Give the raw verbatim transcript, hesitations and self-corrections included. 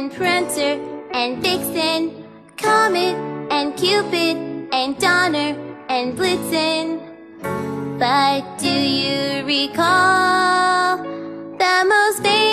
and Prancer and Vixen, Comet and Cupid and Donner and Blitzen. But do you recall the most famous